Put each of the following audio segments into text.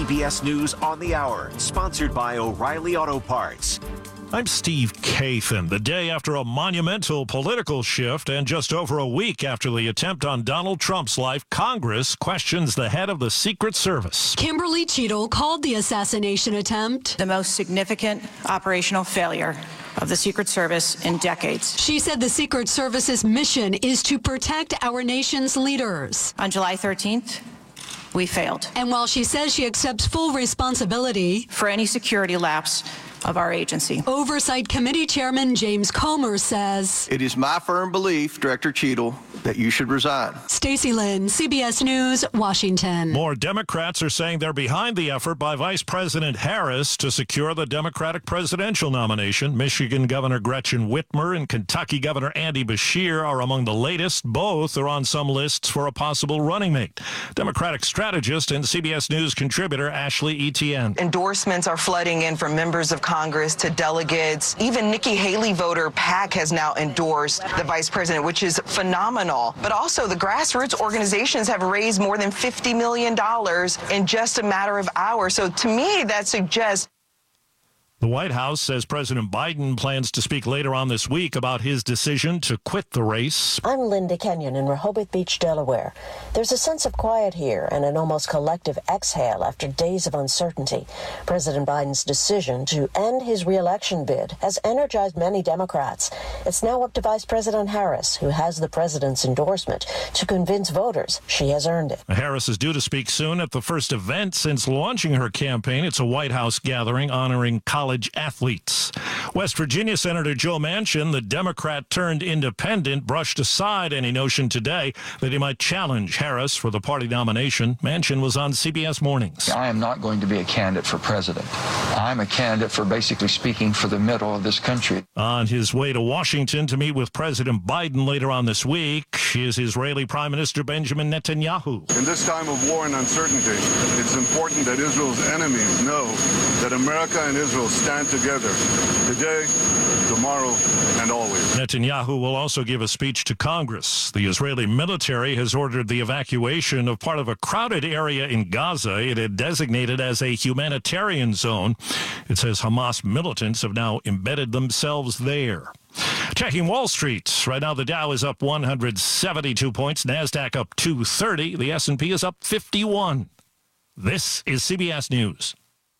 CBS News on the Hour, sponsored by O'Reilly Auto Parts. I'm Steve Kathan. The day after a monumental political shift and just over a week after the attempt on Donald Trump's life, Congress questions the head of the Secret Service. Kimberly Cheadle called the assassination attempt the most significant operational failure of the Secret Service in decades. She said the Secret Service's mission is to protect our nation's leaders. On July 13th, we failed. And while she says she accepts full responsibility for any security lapse of our agency, Oversight Committee Chairman James Comer says, "It is my firm belief, Director Cheadle, that you should resign." Stacey Lynn, CBS News, Washington. More Democrats are saying they're behind the effort by Vice President Harris to secure the Democratic presidential nomination. Michigan Governor Gretchen Whitmer and Kentucky Governor Andy Beshear are among the latest. Both are on some lists for a possible running mate. Democratic strategist and CBS News contributor Ashley Etienne. Endorsements are flooding in from members of Congress to delegates. Even Nikki Haley voter PAC has now endorsed the vice president, which is phenomenal. But also the grassroots organizations have raised more than $50 million in just a matter of hours. So to me, that suggests the White House says President Biden plans to speak later on this week about his decision to quit the race. I'm Linda Kenyon in Rehoboth Beach, Delaware. There's a sense of quiet here and an almost collective exhale after days of uncertainty. President Biden's decision to end his re-election bid has energized many Democrats. It's now up to Vice President Harris, who has the president's endorsement, to convince voters she has earned it. Harris is due to speak soon at the first event since launching her campaign. It's a White House gathering honoring college athletes. West Virginia Senator Joe Manchin, the Democrat turned independent, brushed aside any notion today that he might challenge Harris for the party nomination. Manchin was on CBS Mornings. I am not going to be a candidate for president. I'm a candidate for basically speaking for the middle of this country. On his way to Washington to meet with President Biden later on this week is Israeli Prime Minister Benjamin Netanyahu. In this time of war and uncertainty, it's important that Israel's enemies know that America and Israel stand together today, tomorrow, and always. Netanyahu will also give a speech to Congress. The Israeli military has ordered the evacuation of part of a crowded area in Gaza it had designated as a humanitarian zone. It says Hamas militants have now embedded themselves there. Checking Wall Street. Right now the Dow is up 172 points. NASDAQ up 230. The S&P is up 51. This is CBS News.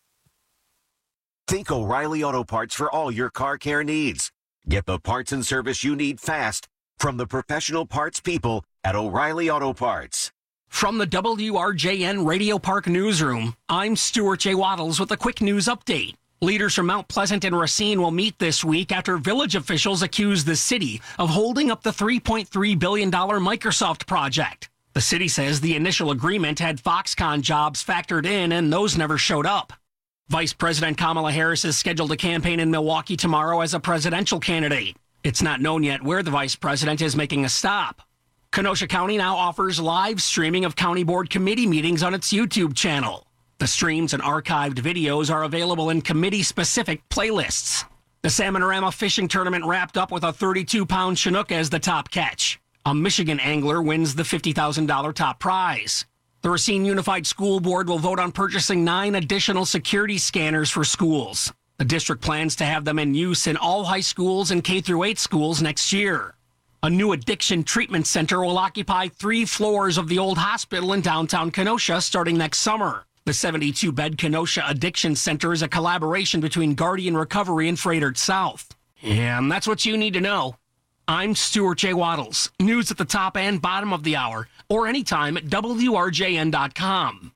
Think O'Reilly Auto Parts for all your car care needs. Get the parts and service you need fast from the professional parts people at O'Reilly Auto Parts. From the WRJN Radio Park Newsroom, I'm Stuart J. Waddles with a quick news update. Leaders from Mount Pleasant and Racine will meet this week after village officials accuse the city of holding up the $3.3 billion Microsoft project. The city says the initial agreement had Foxconn jobs factored in, and those never showed up. Vice President Kamala Harris is scheduled to campaign in Milwaukee tomorrow as a presidential candidate. It's not known yet where the vice president is making a stop. Kenosha County now offers live streaming of county board committee meetings on its YouTube channel. The streams and archived videos are available in committee-specific playlists. The Salmonorama fishing tournament wrapped up with a 32-pound Chinook as the top catch. A Michigan angler wins the $50,000 top prize. The Racine Unified School Board will vote on purchasing 9 additional security scanners for schools. The district plans to have them in use in all high schools and K-8 schools next year. A new addiction treatment center will occupy 3 floors of the old hospital in downtown Kenosha starting next summer. The 72-bed Kenosha Addiction Center is a collaboration between Guardian Recovery and Freighter South. And that's what you need to know. I'm Stuart J. Waddles. News at the top and bottom of the hour, or anytime at WRJN.com.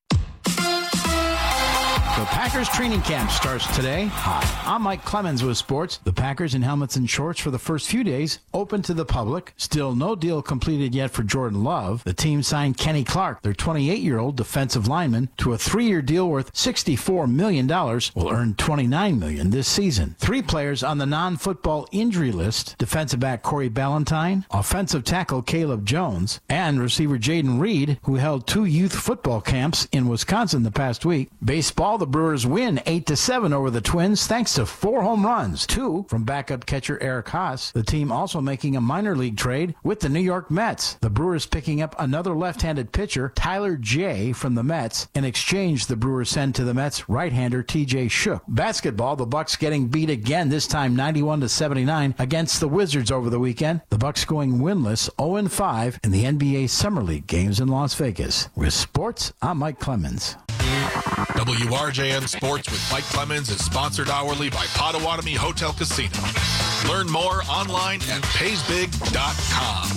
The Packers training camp starts today. Hi, I'm Mike Clemens with sports. The Packers in helmets and shorts for the first few days, open to the public. Still no deal completed yet for Jordan Love. The team signed Kenny Clark, their 28-year-old defensive lineman, to a 3-year deal worth $64 million. Will earn $29 million this season. 3 players on the non-football injury list: defensive back Corey Ballantyne, offensive tackle Caleb Jones, and receiver Jaden Reed, who held 2 youth football camps in Wisconsin the past week. Baseball, the Brewers win 8-7 over the Twins thanks to 4 home runs, 2 from backup catcher Eric Haas. The team also making a minor league trade with the New York Mets. The Brewers picking up another left-handed pitcher, Tyler Jay, from the Mets. In exchange, the Brewers send to the Mets right-hander T.J. Shook. Basketball, the Bucks getting beat again, this time 91-79 against the Wizards over the weekend. The Bucks going winless 0-5 in the NBA Summer League games in Las Vegas. With sports, I'm Mike Clemens. WRJN Sports with Mike Clemens is sponsored hourly by Potawatomi Hotel Casino. Learn more online at paysbig.com.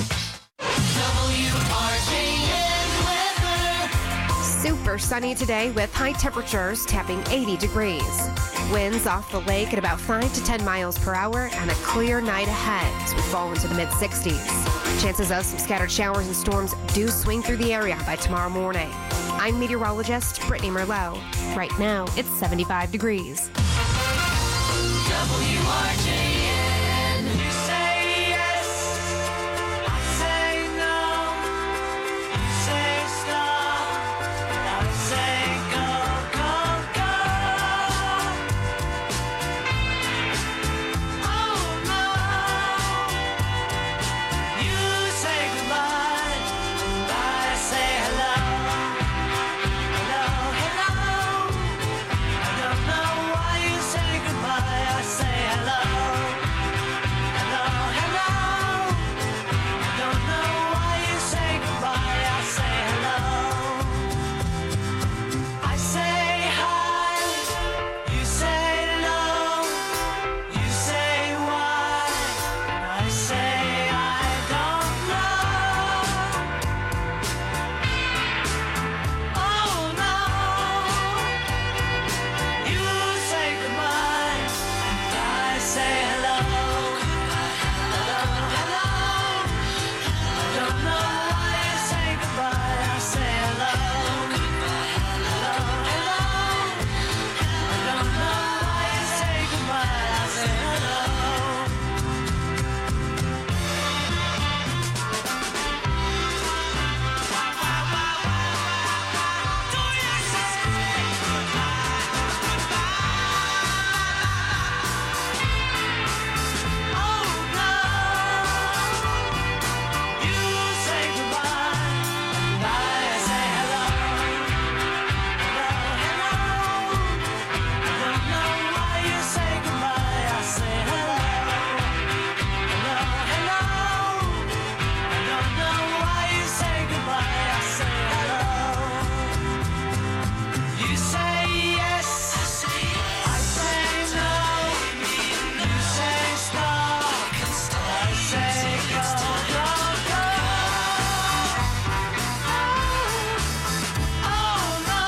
Super sunny today with high temperatures tapping 80 degrees. Winds off the lake at about 5 to 10 miles per hour and a clear night ahead as we fall into the mid-60s. Chances of some scattered showers and storms do swing through the area by tomorrow morning. I'm meteorologist Brittany Merlot. Right now, it's 75 degrees. WRJN. You say yes, I say no. You say stop, and I say go, go, go. Oh no. You say goodbye, and I say hello. Hello, hello. I don't know why you say goodbye. I say hello. Hello, hello. I don't know why you say goodbye. I say hello. I say hi. You say no. You say why. And I say I don't know. Oh no. You say goodbye, and I say hello. Hello, hello. I don't know why you say goodbye. I say hello. Hello, hello. I don't know why you say goodbye. I say hello. You say yes, I say no. You say stop, I say go, go, go. Oh no.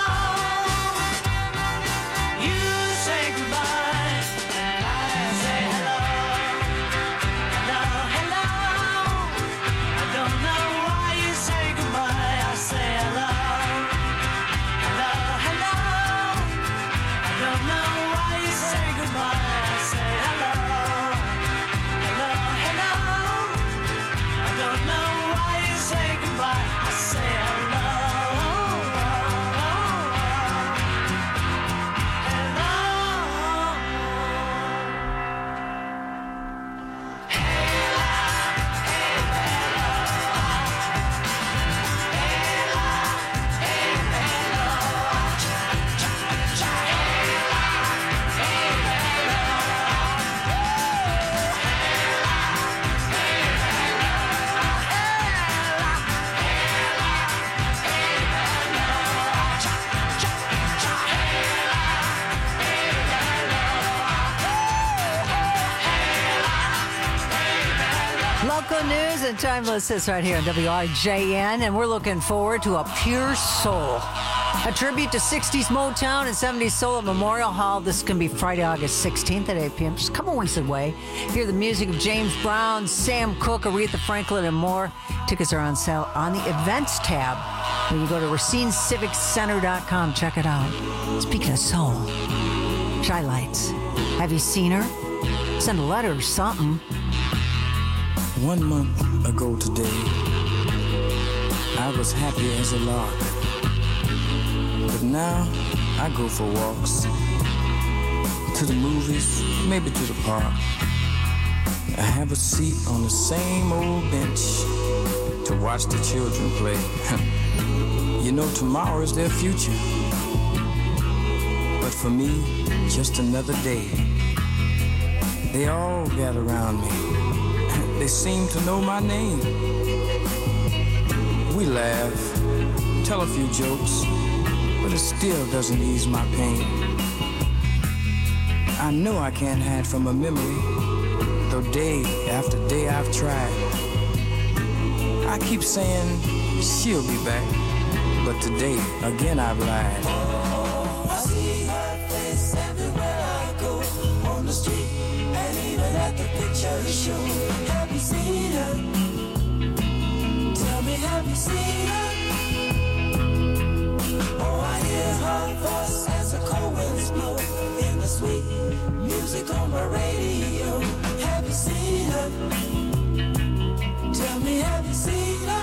You say goodbye, and I say hello. Hello, hello. I don't know why you say goodbye. I say hello. Hello, hello. I don't know why you say goodbye. I say hello. Hello, hello. I don't know why you say goodbye. I say hello. Local news and timeless hits right here on WRJN, and we're looking forward to A Pure Soul, a tribute to 60s Motown and 70s soul at Memorial Hall. This can be Friday, August 16th at 8 p.m., just a couple weeks away. Hear the music of James Brown, Sam Cooke, Aretha Franklin, and more. Tickets are on sale on the events tab when you go to RacineCivicCenter.com. Check it out. Speaking of soul, Shy Lights, have you seen her? Send a letter or something. 1 month ago today, I was happy as a lark. But now I go for walks, to the movies, maybe to the park. I have a seat on the same old bench to watch the children play. You know, tomorrow is their future. But for me, just another day. They all gather around me. They seem to know my name. We laugh, tell a few jokes, but it still doesn't ease my pain. I know I can't hide from a memory, though day after day I've tried. I keep saying she'll be back, but today again I've lied. I see her face everywhere I go, on the street and even at the picture show. Have you seen her? Tell me, have you seen her? Oh, I hear her voice as the cold winds blow in the sweet music on my radio. Have you seen her? Tell me, have you seen her?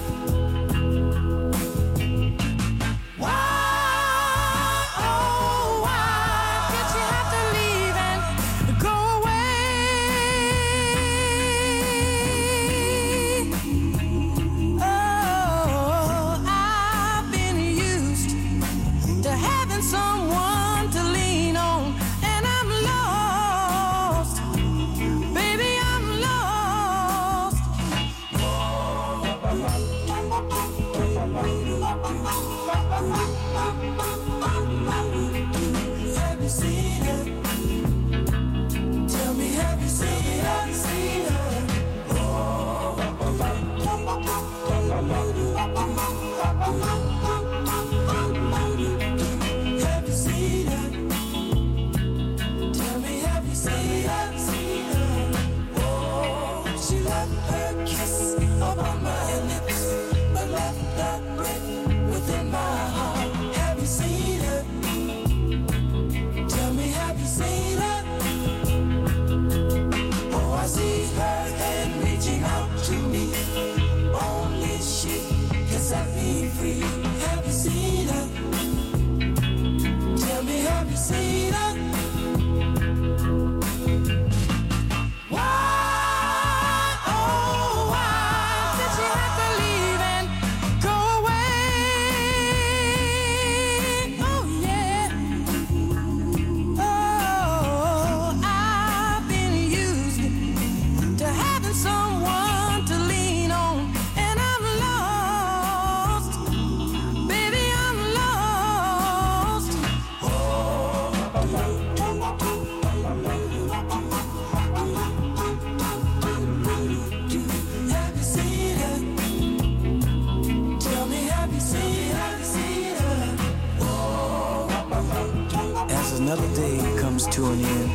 Another day comes to an end.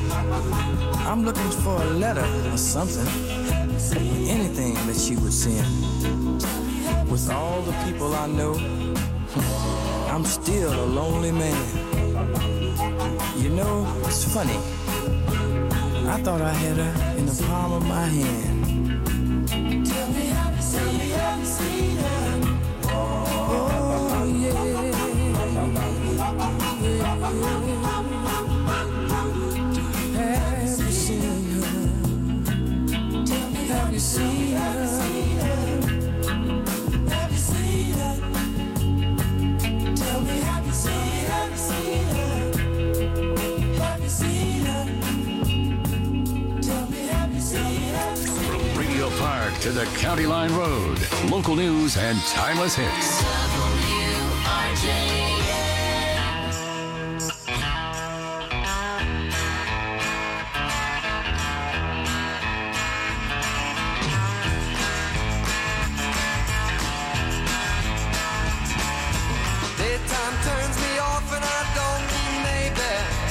I'm looking for a letter or something, anything that she would send. With all the people I know, I'm still a lonely man. You know, it's funny. I thought I had her in the palm of my hand. Tell me, have you seen her? Oh, yeah. Have you seen her? Tell me, have you seen her? Have you seen her? Tell me, have you seen her? Have you seen her? Tell me, have you seen her? From Radio Park to the County Line Road, local news and timeless hits. WRJN. Daytime turns me off and I don't mean maybe.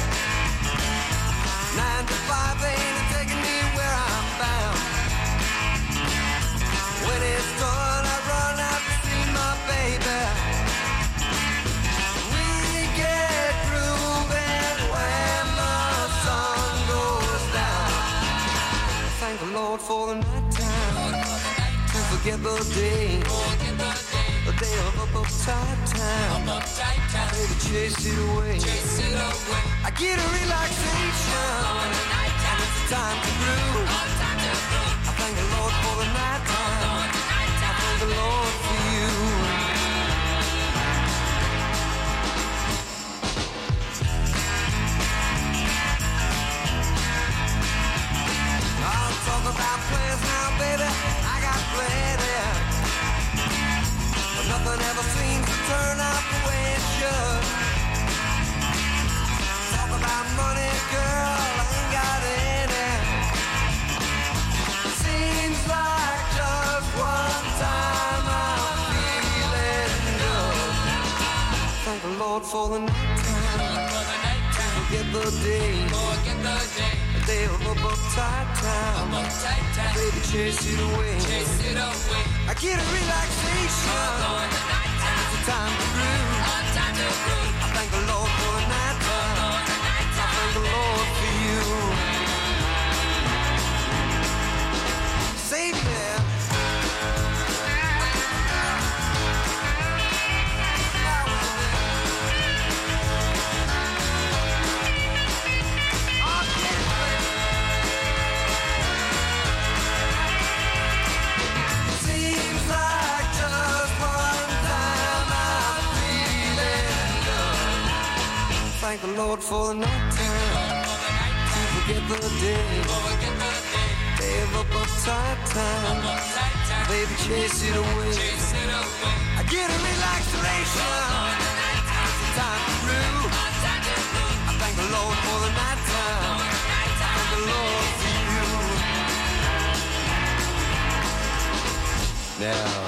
9 to 5 ain't taking me where I'm bound. When it's done, I run out to see my baby. We get grooving when the sun goes down. Thank the Lord for the night time to forget the day. A day of uptight time. Baby, chase it away. I get a relaxation. And it's time to groove. I thank the Lord for the night time. I thank the Lord for you. I'll talk about plans now, baby. I got plenty. But nothing ever seems to turn out the way it should. Talk about money, girl, I ain't got any. Seems like just one time I'm feeling good. Thank the Lord for the night time. Forget the day. A day of uptight time. Baby, chase it away. I get a relaxation. It's a time to groove. I thank the Lord for the night time. I thank the Lord for you. Save me. Thank the Lord for the night time. Forget the day. Day of uptight time. Baby, chase it away. I get a relaxation. It's a time to groove. I thank the Lord for the night time. Thank the Lord for you. Now.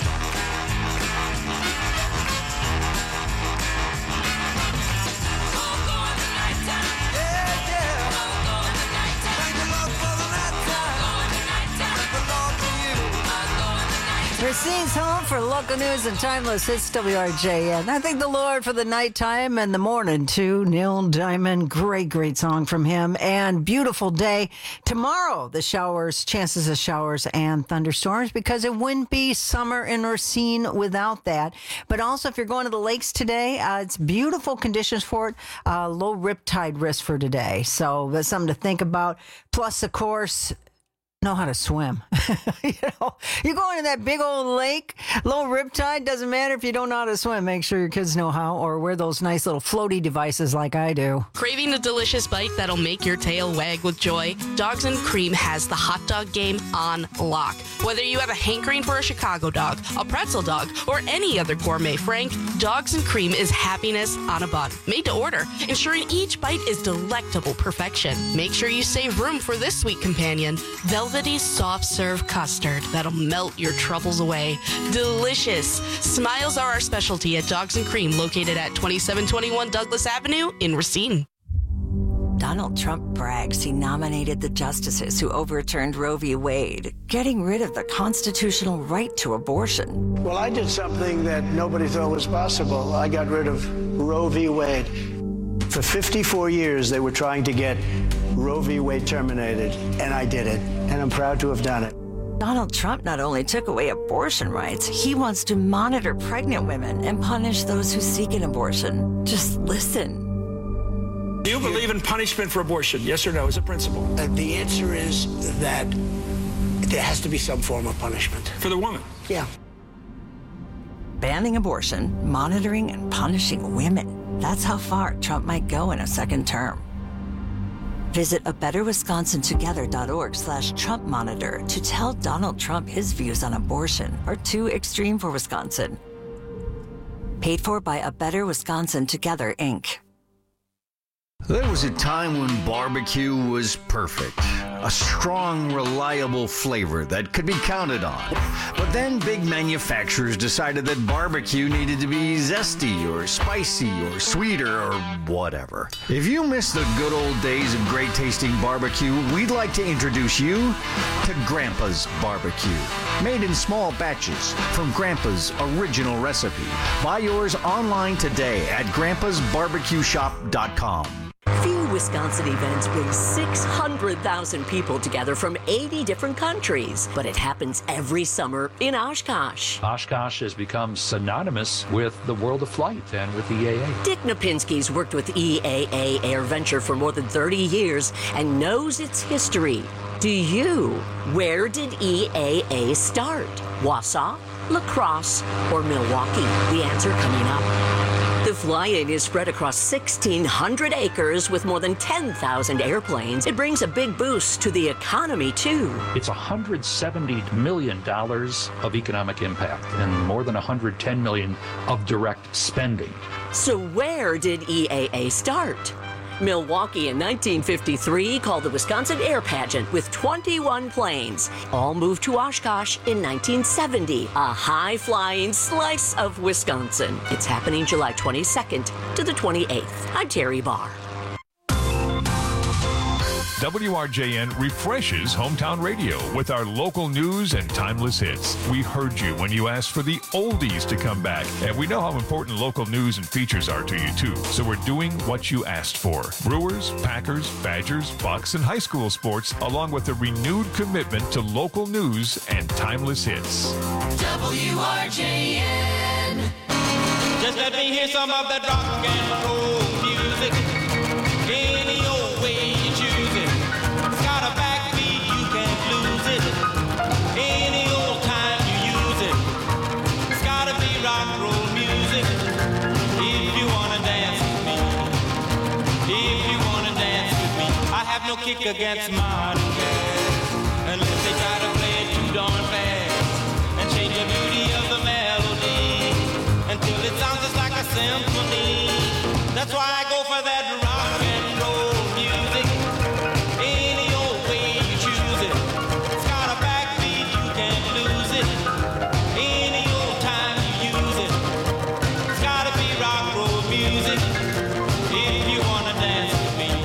Racine's home for local news and timeless hits. WRJN. I thank the Lord for the nighttime and the morning too. Neil Diamond, great song from him. And beautiful day tomorrow. The showers, chances of showers and thunderstorms, because it wouldn't be summer in Racine without that. But also, if you're going to the lakes today, it's beautiful conditions for it. Low riptide risk for today, so that's something to think about. Plus, of course, know how to swim. You go into that big old lake, low riptide, doesn't matter if you don't know how to swim. Make sure your kids know how, or wear those nice little floaty devices like I do. Craving a delicious bite that'll make your tail wag with joy? Dogs and Cream has the hot dog game on lock. Whether you have a hankering for a Chicago dog, a pretzel dog, or any other gourmet frank, Dogs and Cream is happiness on a bun. Made to order, ensuring each bite is delectable perfection. Make sure you save room for this sweet companion, velvety soft serve custard that'll melt your troubles away. Delicious. Smiles are our specialty at Dogs and Cream, located at 2721 Douglas Avenue in Racine. Donald Trump brags he nominated the justices who overturned Roe v. Wade, getting rid of the constitutional right to abortion. Well, I did something that nobody thought was possible. I got rid of Roe v. Wade. For 54 years, they were trying to get Roe v. Wade terminated, and I did it, and I'm proud to have done it. Donald Trump not only took away abortion rights, he wants to monitor pregnant women and punish those who seek an abortion. Just listen. Do you believe in punishment for abortion? Yes or no, as a principle? The answer is that there has to be some form of punishment. For the woman? Yeah. Banning abortion, monitoring and punishing women. That's how far Trump might go in a second term. Visit abetterwisconsintogether.org/Trump monitor to tell Donald Trump his views on abortion are too extreme for Wisconsin. Paid for by A Better Wisconsin Together, Inc. There was a time when barbecue was perfect. A strong, reliable flavor that could be counted on. But then big manufacturers decided that barbecue needed to be zesty or spicy or sweeter or whatever. If you miss the good old days of great tasting barbecue, we'd like to introduce you to Grandpa's Barbecue. Made in small batches from Grandpa's original recipe. Buy yours online today at grandpasbarbecueshop.com. Few Wisconsin events bring 600,000 people together from 80 different countries, but it happens every summer in Oshkosh. Oshkosh has become synonymous with the world of flight and with EAA. Dick Napinski's worked with EAA AirVenture for more than 30 years and knows its history. Do you? Where did EAA start? Wausau, La Crosse, or Milwaukee? The answer coming up. The fly-in is spread across 1,600 acres with more than 10,000 airplanes. It brings a big boost to the economy, too. It's $170 million of economic impact and more than $110 million of direct spending. So where did EAA start? Milwaukee in 1953 called the Wisconsin Air Pageant with 21 planes. All moved to Oshkosh in 1970, a high-flying slice of Wisconsin. It's happening July 22nd to the 28th. I'm Terry Barr. WRJN refreshes hometown radio with our local news and timeless hits. We heard you when you asked for the oldies to come back, and we know how important local news and features are to you too. So we're doing what you asked for. Brewers, Packers, Badgers, Bucks, and high school sports, along with a renewed commitment to local news and timeless hits. WRJN. Just let me hear some of that rock and roll music. Any old way you choose it. It's got a backbeat, you can't lose it. Any old time you use it. It's gotta be rock and roll music. If you wanna dance with me. If you wanna dance with me. I have no kick against modern jazz, unless they try to play it too darn fast and change the beauty of the melody until it sounds just like a symphony. That's why I go for that rock and roll music. Any old way you choose it. It's got a backbeat, you can't lose it. Any old time you use it. It's gotta be rock and roll music. If you wanna dance with me.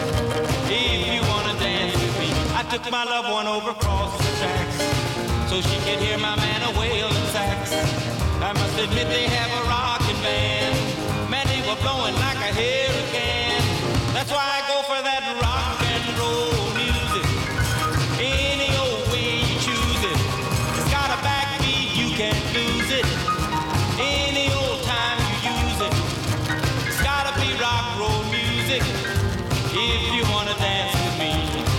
If you wanna dance with me. I took my loved one over across the tracks so she could hear my man a wailing sax. I must admit they have a rockin' band. Man, they were blowing like a hurricane. That's why I go for that rock and roll music. Any old way you choose it. It's got a backbeat, you can't lose it. Any old time you use it. It's gotta be rock and roll music. If you wanna dance with me.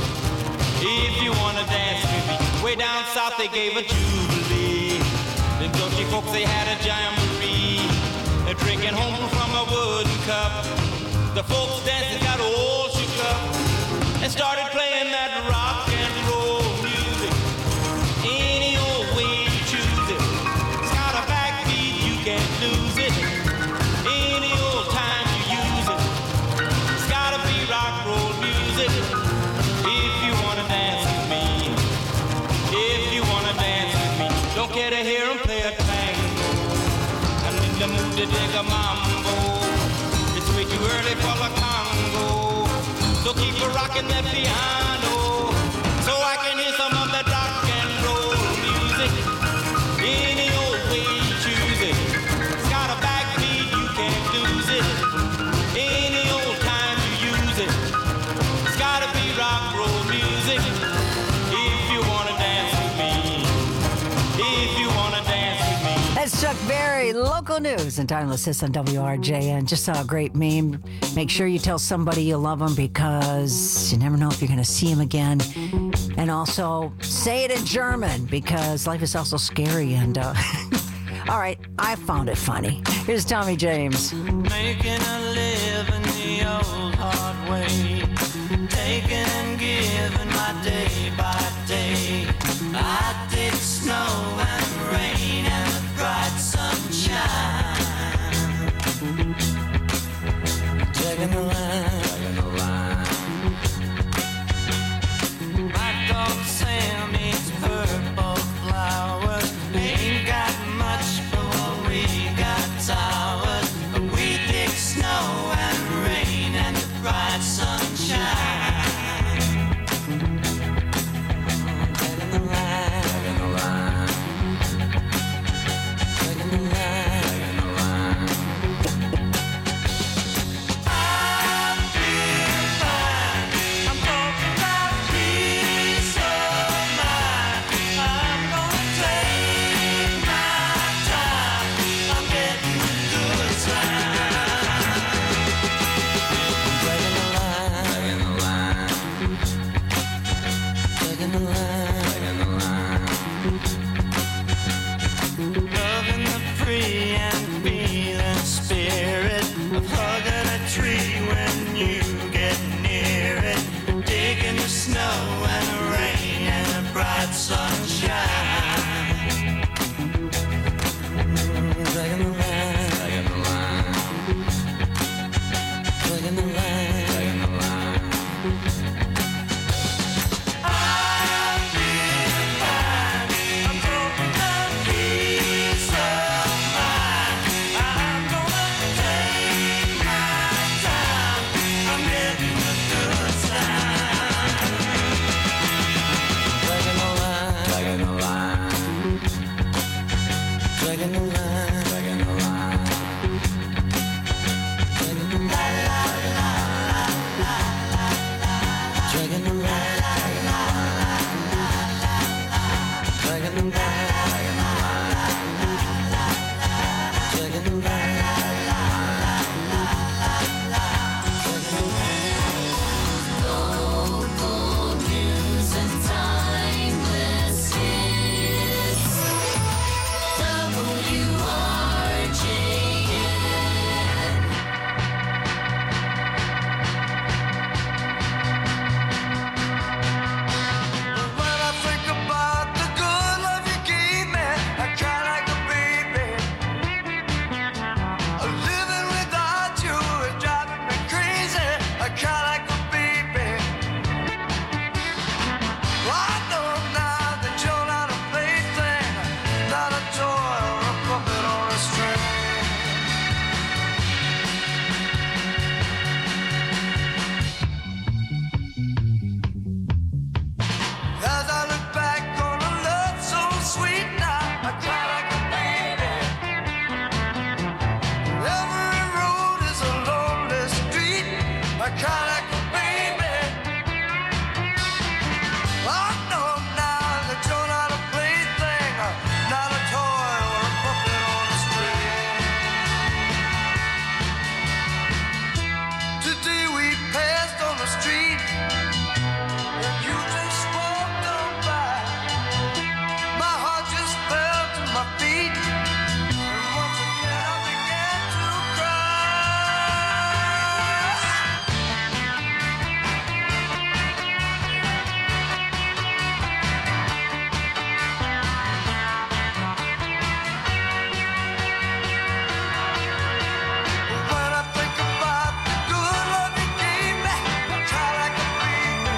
If you wanna dance with me. Way down south they gave a jubilee. Them Georgie folks, they had a jamboree. They're drinking home from a wooden cup. The folks dancing got all shook up and started playing that rock and roll music. Any old way you choose it. It's got a backbeat, you can't lose it. Any old time you use it. It's gotta be rock and roll music. If you wanna dance with me. If you wanna dance with me. Don't care to hear them play a tango. I'm in the mood to dig a mambo. It's way too early for the Congo. So keep a rocking that piano so I can hear some of that rock and roll music. Any old way you choose it. It's got a backbeat, you can't lose it. Any old time you use it. It's gotta be rock and roll music. If you wanna dance with me. If you wanna dance with me. That's Chuck Berry, local news and timeless hits on WRJN. Just saw a great meme. Make sure you tell somebody you love them because you never know if you're going to see them again. And also, say it in German because life is also scary. And, all right, I found it funny. Here's Tommy James. Making a living the old hard way. Taking and giving my day by day. I did snow and rain and the bright sunshine. Taking the line. My dog Sam eats purple flowers. Ain't got much, but we got towers. We dig snow and rain and the bright sun. Dragging them down. Dragging them down. Dragging them down. Local news and timeless hits. WRJN. When I think about the good love you gave me, I cry like a baby. Living without you is driving me crazy. I cry like a baby. I know now that you're not a plaything, not a toy or a puppet or a string. As I look back on a love so sweet now, I cry like a baby. Every road is a lonely street. I cry like a baby. I know now that you're not a plaything, not a toy or a puppet on a string. Today we passed on the street. And you just walked on by. My heart just fell to my feet. And once again I began to When I think about the good love you gave me, I cry like a baby.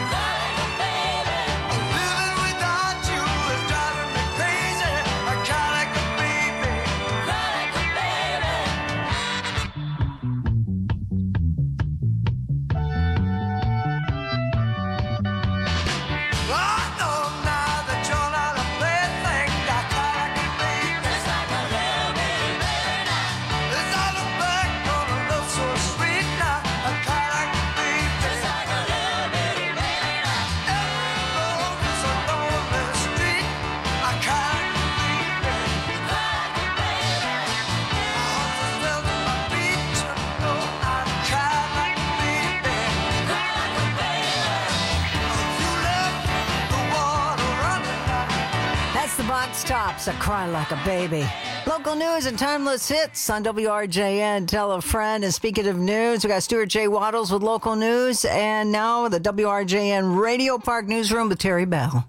Living without you is driving me crazy. I cry like a baby. I know now that you're not a plaything. I cry like a baby. As I look back on a love so sweet now, I cry like a baby. Every road is a lonely street. I cry like a baby. My heart just fell to my feet. You know I cry like a baby. You left the water running out. That's the Box Tops, I Cry Like a Baby. Local news and timeless hits on WRJN. Tell a friend. And speaking of news, we got Stuart J. Waddles with local news. And now the WRJN Radio Park Newsroom with Terry Bell.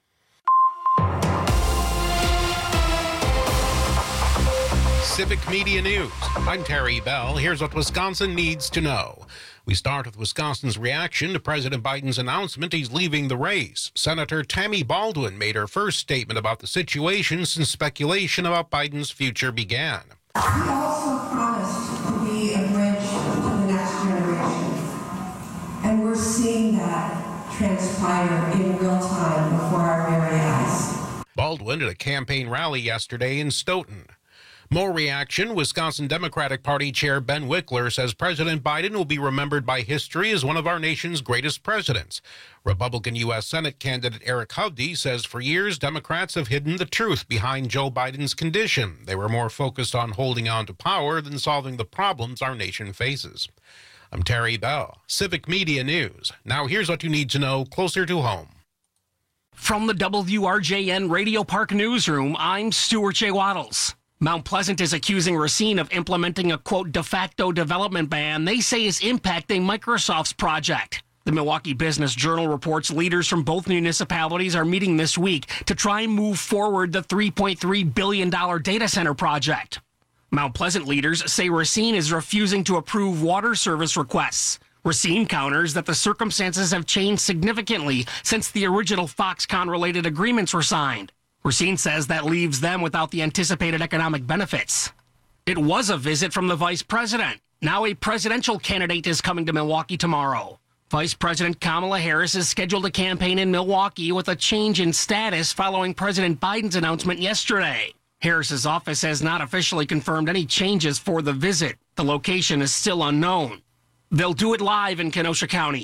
Civic Media News. I'm Terry Bell. Here's what Wisconsin needs to know. We start with Wisconsin's reaction to President Biden's announcement he's leaving the race. Senator Tammy Baldwin made her first statement about the situation since speculation about Biden's future began. We also promised to be a bridge to the next generation. And we're seeing that transpire in real time before our very eyes. Baldwin at a campaign rally yesterday in Stoughton. More reaction. Wisconsin Democratic Party Chair Ben Wickler says President Biden will be remembered by history as one of our nation's greatest presidents. Republican U.S. Senate candidate Eric Hovde says for years Democrats have hidden the truth behind Joe Biden's condition. They were more focused on holding on to power than solving the problems our nation faces. I'm Terry Bell, Civic Media News. Now here's what you need to know closer to home. From the WRJN Radio Park Newsroom, I'm Stuart J. Waddles. Mount Pleasant is accusing Racine of implementing a, quote, de facto development ban they say is impacting Microsoft's project. The Milwaukee Business Journal reports leaders from both municipalities are meeting this week to try and move forward the $3.3 billion data center project. Mount Pleasant leaders say Racine is refusing to approve water service requests. Racine counters that the circumstances have changed significantly since the original Foxconn-related agreements were signed. Racine says that leaves them without the anticipated economic benefits. It was a visit from the vice president. Now a presidential candidate is coming to Milwaukee tomorrow. Vice President Kamala Harris is scheduled to campaign in Milwaukee with a change in status following President Biden's announcement yesterday. Harris's office has not officially confirmed any changes for the visit. The location is still unknown. They'll do it live in Kenosha County.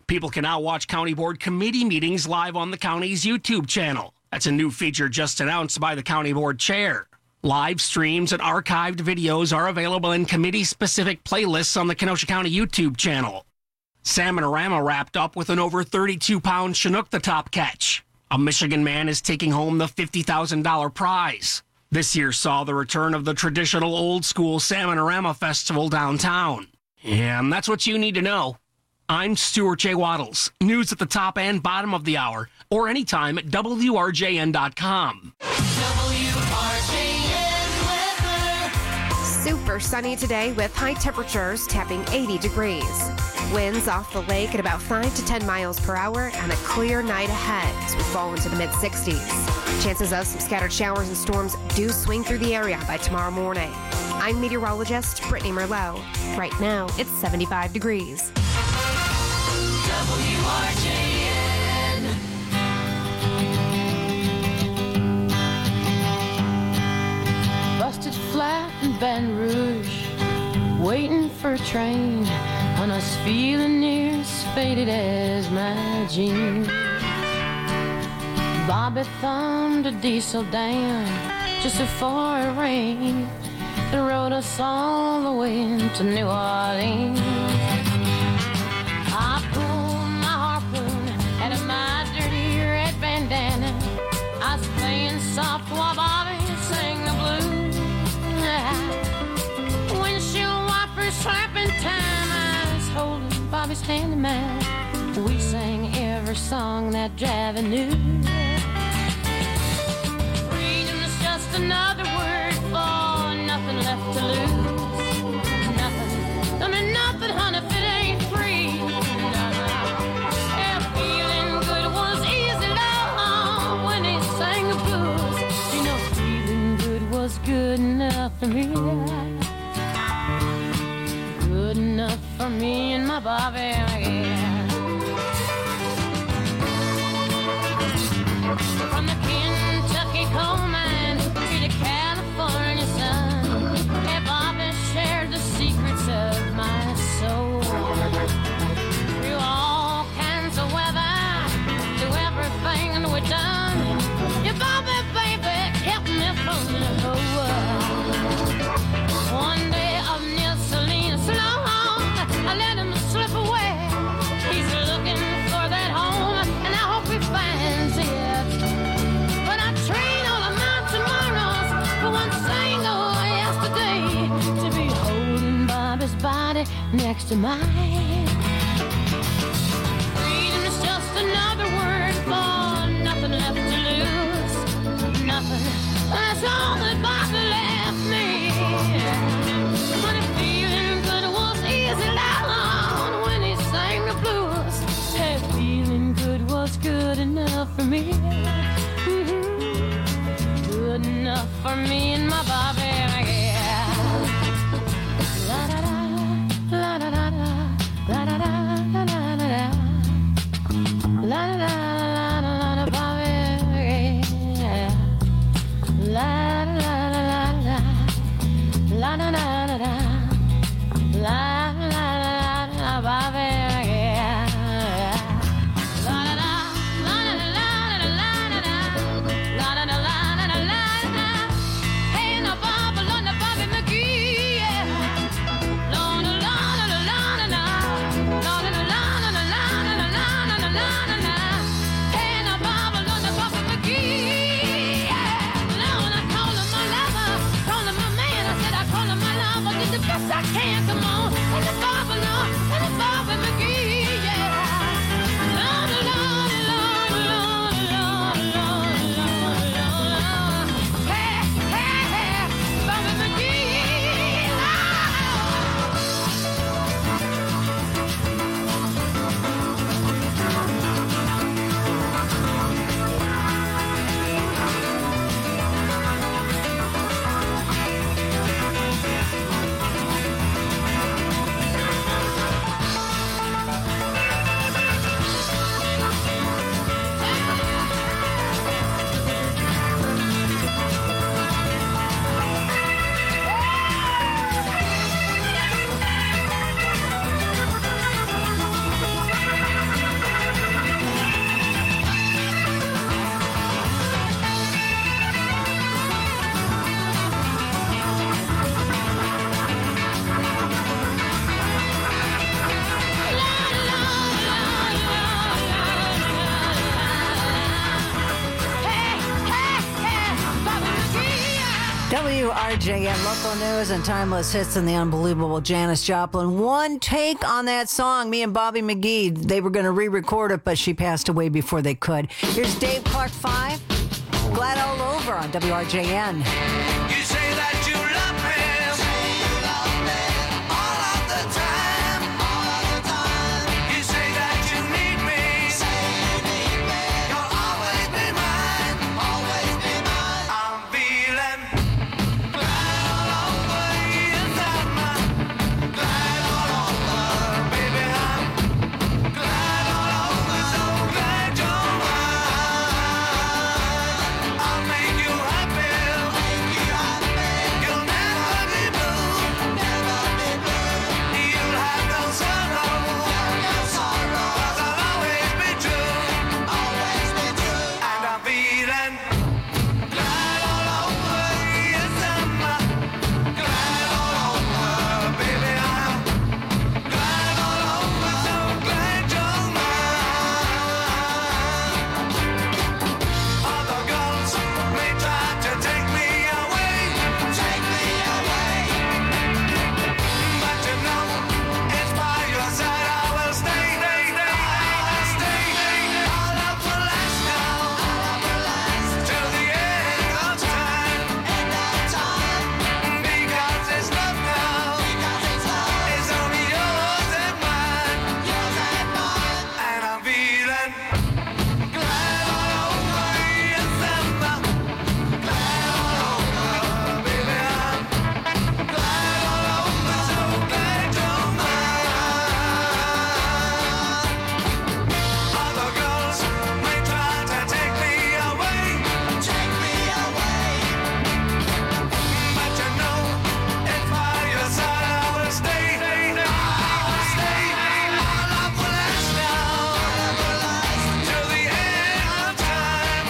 People can now watch county board committee meetings live on the county's YouTube channel. That's a new feature just announced by the county board chair. Live streams and archived videos are available in committee-specific playlists on the Kenosha County YouTube channel. Salmonorama wrapped up with an over 32-pound Chinook the top catch. A Michigan man is taking home the $50,000 prize. This year saw the return of the traditional old-school Salmonorama Festival downtown. And that's what you need to know. I'm Stuart J. Waddles. News at the top and bottom of the hour, or anytime at WRJN.com. Super sunny today with high temperatures tapping 80 degrees. Winds off the lake at about 5 to 10 miles per hour and a clear night ahead as we fall into the mid-60s. Chances of some scattered showers and storms do swing through the area by tomorrow morning. I'm meteorologist Brittany Merlot. Right now, it's 75 degrees. WRJN. Busted flat in Baton Rouge, waiting for a train, on us feeling near as faded as my jeans. Bobby thumbed a diesel down just before it rained and rode us all the way into New Orleans. I pulled my harpoon out of my dirty red bandana. I was playing soft while Bobby sang the blues. Windshield wipers slapping time. I was holding Bobby's hand in mine. We sang every song that Javi knew. Freedom is just another word for nothing left to lose. Nothing, I mean nothing, honey, if it ain't free. Yeah, feeling good was easy, love, when he sang the blues. You know, feeling good was good enough for me. Good enough for me and my Bobby, yeah. From the Kentucky coal mine to the California sun, yeah, Bobby shared the secrets of my soul. Through all kinds of weather, through everything we've done, yeah, Bobby, baby, kept me from the whole world. One day of near Salinas long, I let him slip away. He's looking for that home, and I hope he finds it. But I trade all of my tomorrows for one single yesterday, to be holding Bobby's body next to mine. Freedom is just another word for nothing left to lose. Nothing, that's all that Bobby left me. But if feeling good was easy down when he sang the blues, hey, feeling good was good enough for me. Good enough for me and my Bobby, yeah. La da da, la da da da, la da da, la da da da, la da da, la da Bobby, yeah. La da da da da, la da da da, la da da Bobby, yeah. La da da, la da da la da la da da, la da da la da la da. Hey, no Bobby, no Bobby McGee, yeah. La da la da la da da, la da la da la da la da la da la da. WRJN, local news and timeless hits and the unbelievable Janis Joplin. One take on that song. Me and Bobby McGee, they were going to re-record it, but she passed away before they could. Here's Dave Clark 5. Glad All Over on WRJN. You say that you love me. All of the time. You say that you need me. You'll always be mine. I'm feeling glad all over. Yes, I'm glad all over, baby. I'm glad all over. So glad you're mine. I'll make you happy. You'll never be blue. You'll have no sorrow. 'Cause I'll always be true. And I'm feeling glad all over. Yes, I'm glad all over, baby. I'm glad all over. So glad you're mine. Other girls may try to take me away. But you know, it's by your side I will stay. Our love will last now, till the end of time. Because it's love now, it's only yours and mine. And I'm feeling glad all over. Yes, I'm glad all over, baby. I'm glad all over. So glad you're mine. Other girls may try to take me away. But you know, it's by your side I will stay. Our love will last now, till the end of time.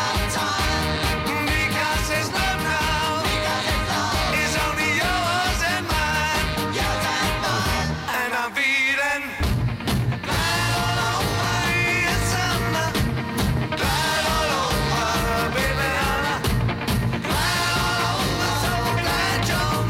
Because it's love now, it's only yours and mine. And I'm feeling glad all over. Yes, I'm glad all over, baby. I'm glad all over. So glad you're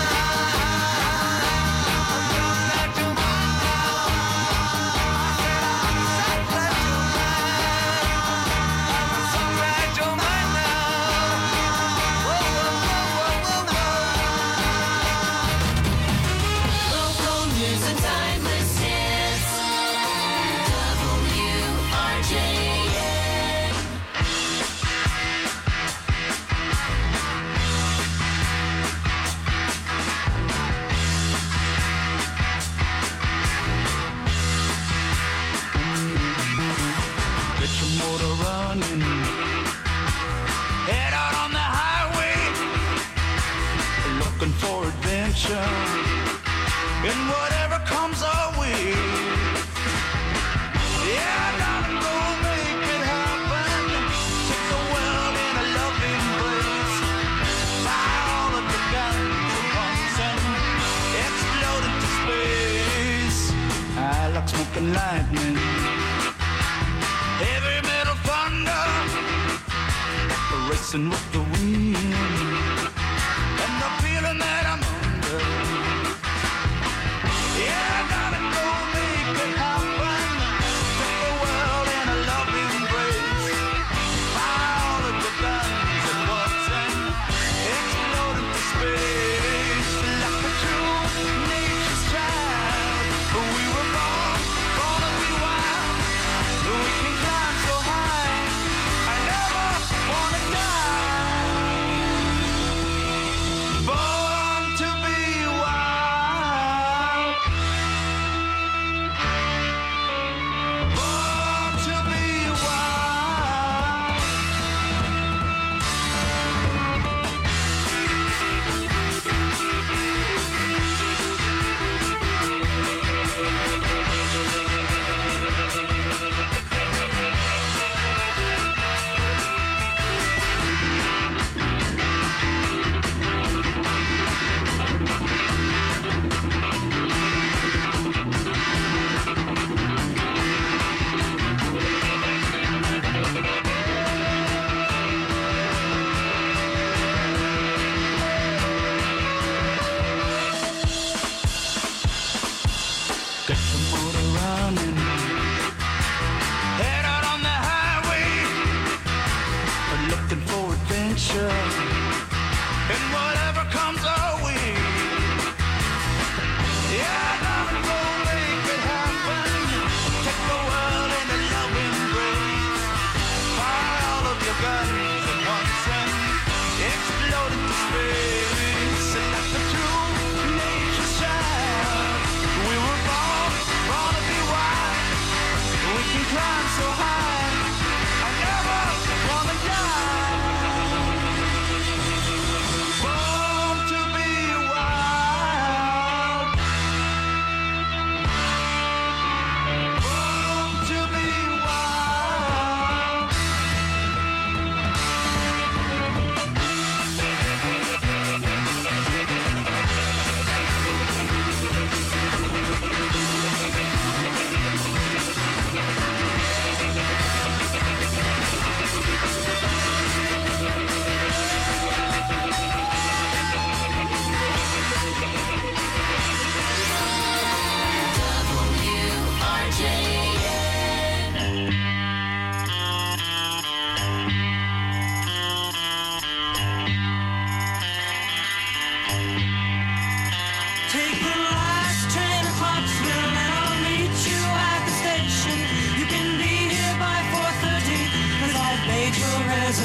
Local news and timeless hits. WRJN. Get your motor running. Head out on the highway. Looking for adventure. And whatever comes our way. Yeah, gotta go make it happen. Take the world in a loving embrace. Fly all of the guns at once and explode into space. I like smoking lightning. Heavy metal thunder, racing with the wind, and the feeling that I'm under. Yeah, I gotta go make it happen. Take the world in a loving embrace. Fly all of the guns at once and explode into space. Like a true nature's child, we were born to be wild. We can climb so high. I never wanna die.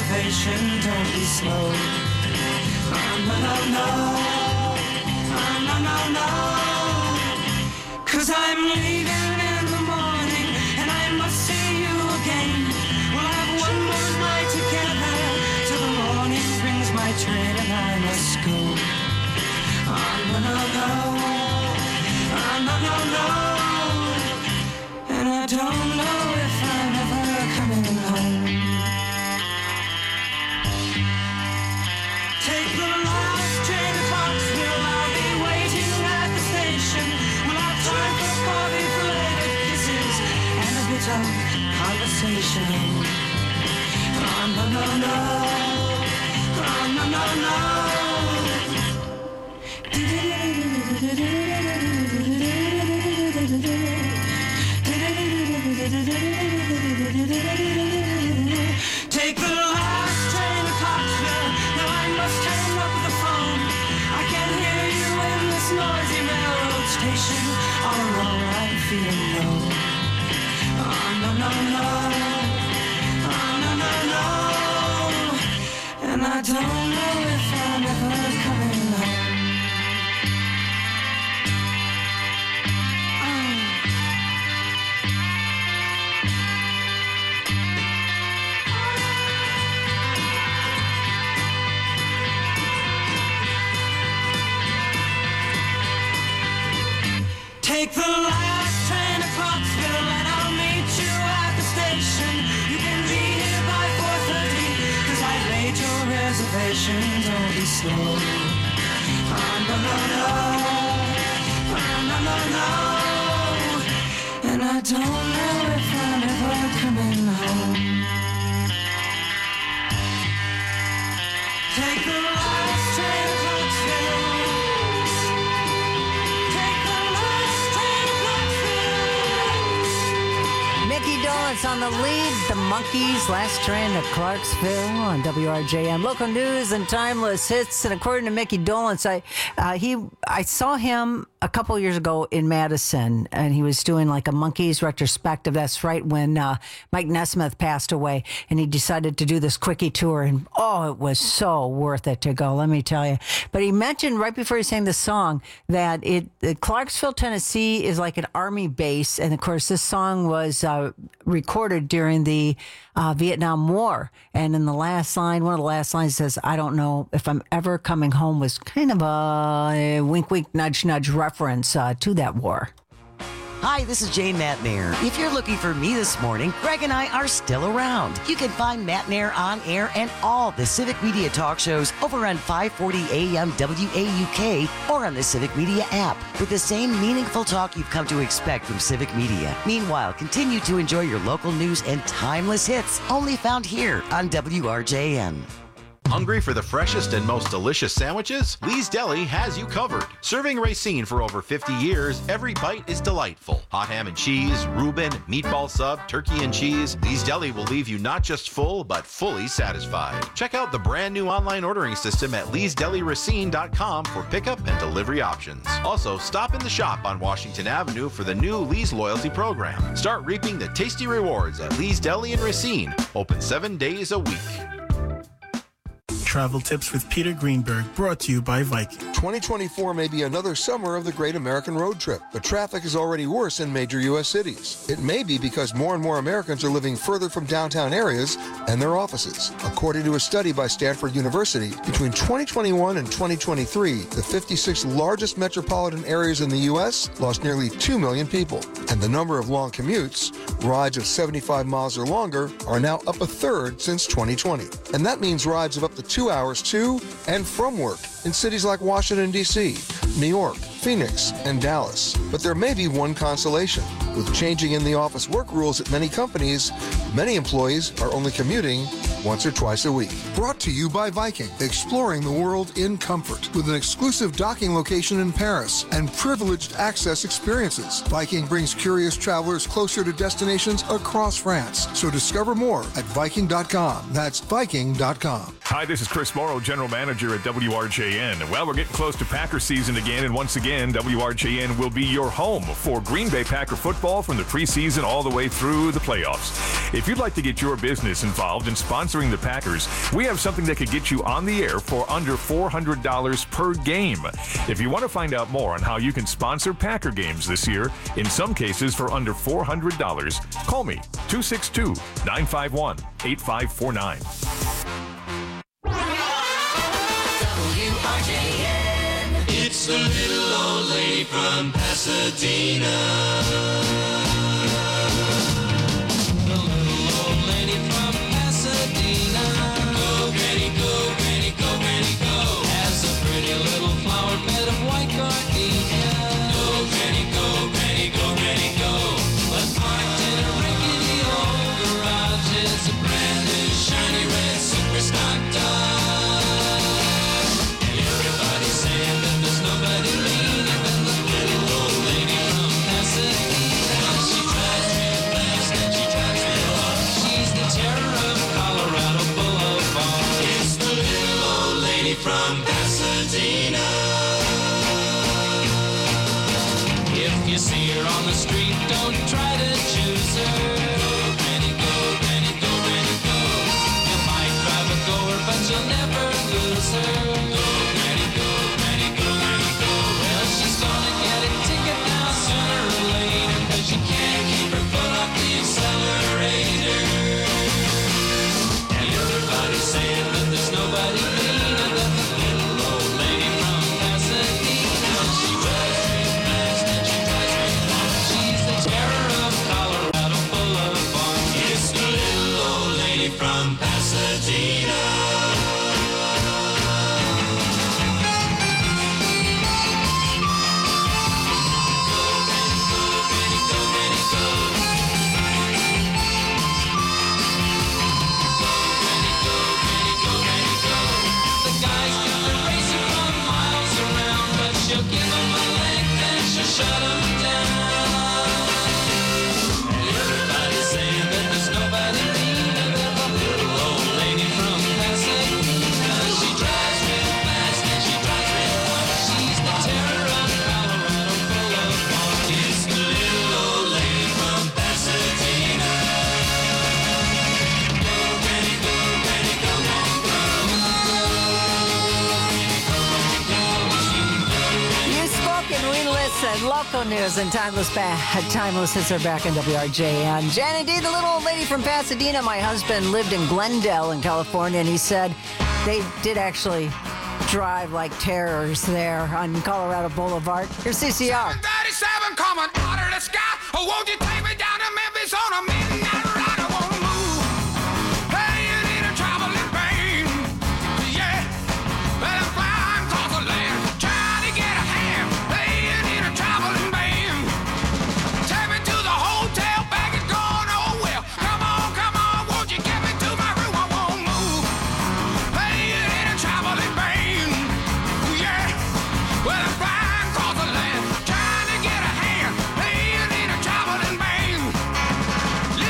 reservation, don't be slow. No, no, no. No, no, no. 'Cause I'm leaving in the morning and I must see you again. We'll have one more night together till the morning brings my train and I must go. No, no, no. No, no, no. And I don't know if I'm ever coming home. Take the last train to Foxville, I'll be waiting at the station. We'll have time for coffee, flavored kisses, and a bit of conversation. Oh, no, no, no. Oh, no, no, no. Take the last train to Pottsville. Now I must hang up the phone. I can hear you in this noisy railroad station. All alone I'm feeling low. Oh, no, no, no. Oh, no, no, no. And I don't know if I'm ever coming home. Take the last train to Clarksville and I'll meet you at the station. You can be here by 4:30, 'cause I made your reservation. Don't be slow. Oh, no, no, no. Oh, no, no, no. And I don't know if I'm ever coming home. Take the last train to Clarksville. Mickey Dolenz on the lead. The Monkees, last train to Clarksville on WRJM. Local news and timeless hits. And according to Mickey Dolenz, I saw him a couple years ago in Madison, and he was doing like a Monkees retrospective. That's right when Mike Nesmith passed away, and he decided to do this quickie tour. And oh, it was so worth it to go, let me tell you. But he mentioned right before he sang the song that Clarksville, Tennessee is like an army base. And of course, this song was recorded during the Vietnam War. And in the last line, one of the last lines says, "I don't know if I'm ever coming home," was kind of a wink, wink, nudge, nudge reference to that war. Hi, this is Jane Matnair. If you're looking for me this morning, Greg and I are still around. You can find Matnair on air and all the Civic Media talk shows over on 540 AM WAUK or on the Civic Media app with the same meaningful talk you've come to expect from Civic Media. Meanwhile, continue to enjoy your local news and timeless hits only found here on WRJN. Hungry for the freshest and most delicious sandwiches? Lee's Deli has you covered. Serving Racine for over 50 years, every bite is delightful. Hot ham and cheese, Reuben, meatball sub, turkey and cheese. Lee's Deli will leave you not just full, but fully satisfied. Check out the brand new online ordering system at leesdeliracine.com for pickup and delivery options. Also, stop in the shop on Washington Avenue for the new Lee's Loyalty Program. Start reaping the tasty rewards at Lee's Deli in Racine. Open 7 days a week. Travel Tips with Peter Greenberg, brought to you by Viking. 2024 may be another summer of the Great American Road Trip, but traffic is already worse in major U.S. cities. It may be because more and more Americans are living further from downtown areas and their offices. According to a study by Stanford University, between 2021 and 2023, the 56 largest metropolitan areas in the U.S. lost nearly 2 million people. And the number of long commutes, rides of 75 miles or longer, are now up a third since 2020. And that means rides of up to 2 hours to and from work in cities like Washington, D.C., New York, Phoenix, and Dallas. But there may be one consolation. With changing in the office work rules at many companies, many employees are only commuting once or twice a week. Brought to you by Viking, exploring the world in comfort with an exclusive docking location in Paris and privileged access experiences. Viking brings curious travelers closer to destinations across France. So discover more at Viking.com. That's Viking.com. Hi, this is Chris Morrow, General Manager at WRJN. Well, we're getting close to Packer season again, and once again, WRJN will be your home for Green Bay Packer football from the preseason all the way through the playoffs. If you'd like to get your business involved in sponsoring the Packers, we have something that could get you on the air for under $400 per game. If you want to find out more on how you can sponsor Packer games this year, in some cases for under $400, call me, 262-951-8549. It's the little old lady from Pasadena. The little old lady from Pasadena. Go, Granny, go, Granny, go, Granny, go. Has a pretty little flower bed of white gardenia. Go, Granny, go, Granny, go, Granny, go. But parked in a rickety old garage is a brand new shiny red super stock dog. From Pasadena. If you see her on the street, don't try to choose her. Go, Granny, go, Granny, go, Granny, go. You might drive a goer, but you'll never lose her. Go, Granny, go, Granny, go, Granny, go. Well, she's gonna get a ticket now sooner or later, 'cause you can't keep her foot off the accelerator. And everybody's saying that there's nobody meaner than the little old lady from Pasadena. She drives me fast and she drives me far. She's the terror of Colorado Boulevard. It's the little old lady from Pasadena. Shut 'em down. Everybody's saying that there's nobody meaner than the little old lady from Pasadena. She drives real fast and she drives real far. She's the terror of Colorado Boulevard. It's the little old lady from Pasadena. Go, Granny, go, Granny, go, Granny, go. You spoke and we listen. Local news and timeless hits are back in WRJN. Janet D, the little old lady from Pasadena. My husband lived in Glendale in California, and he said they did actually drive like terrors there on Colorado Boulevard. Here's CCR. 737 coming out of the sky. Oh, won't you take me down to Memphis on a midnight ride? I won't move. Hey, you need a traveling pain. Yeah, but I'm flying across the land, trying to get a hand. Hey, you need a traveling pain. Take me to the hotel, back and going nowhere. Come on, won't you get me to my room? I won't move. Hey, you need a traveling pain. Yeah, well, I'm flying across the land, trying to get a hand. Hey, you need a traveling pain.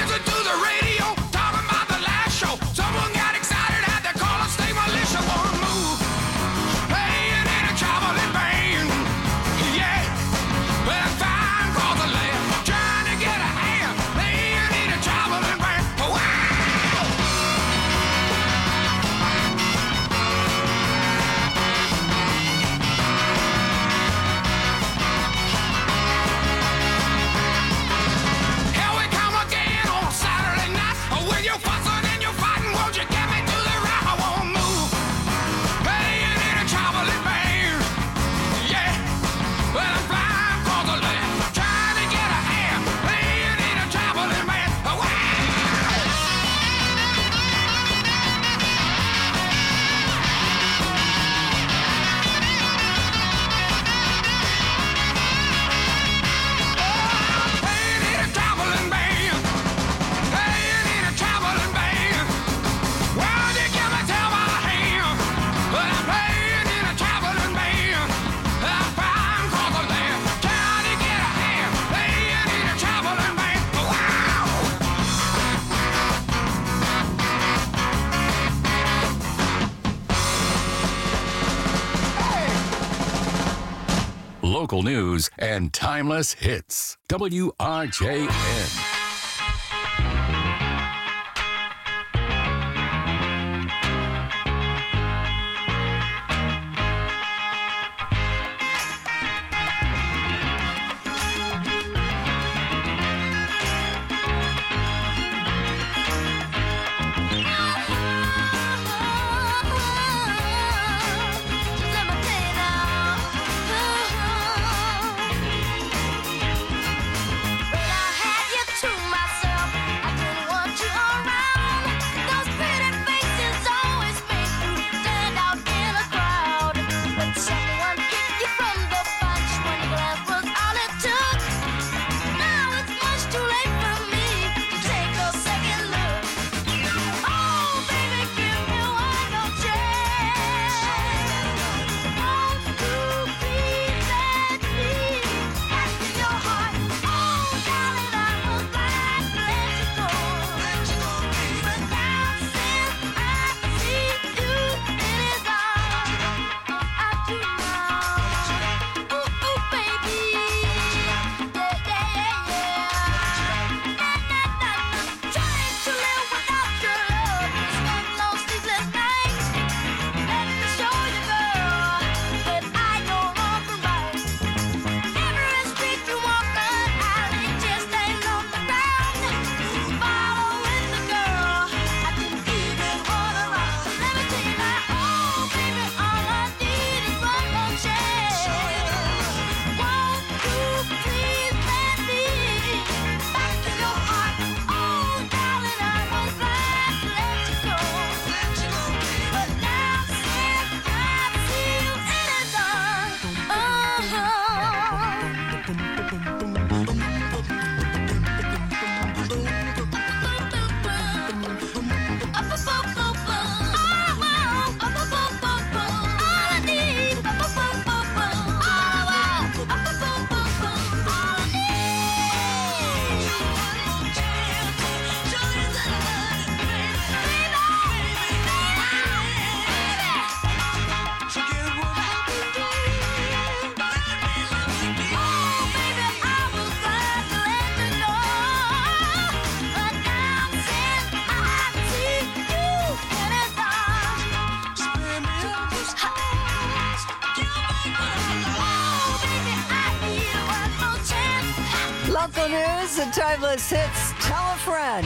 local news and timeless hits. WRJN. Local news and timeless hits. Tell a friend.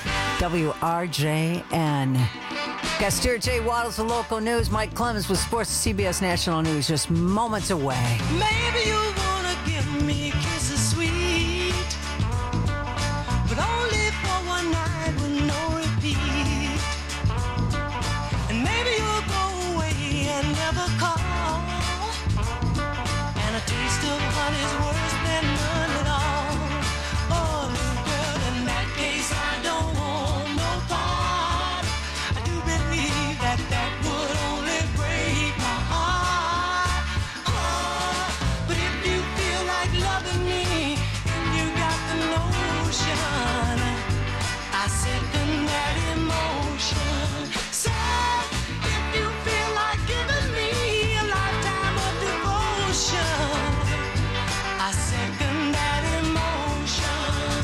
WRJN. Got Stuart J. Waddles with local news. Mike Clemens with sports CBS National News just moments away. Maybe you wanna give me kisses sweet, but only for one night with no repeat. And maybe you'll go away and never call, and a taste of honey's worse than none at all. Oh, little girl, in that case I don't want no part. I do believe that that would only break my heart. Oh, but if you feel like loving me and you got the notion, I second that emotion. So if you feel like giving me a lifetime of devotion, I second that emotion.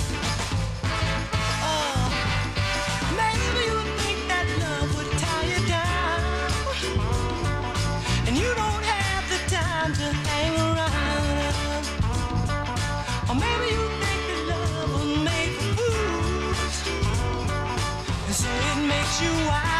Oh, maybe you think that love would tie you down, and you don't have the time to hang around. Or maybe you think that love will make fools, and so it makes you wild.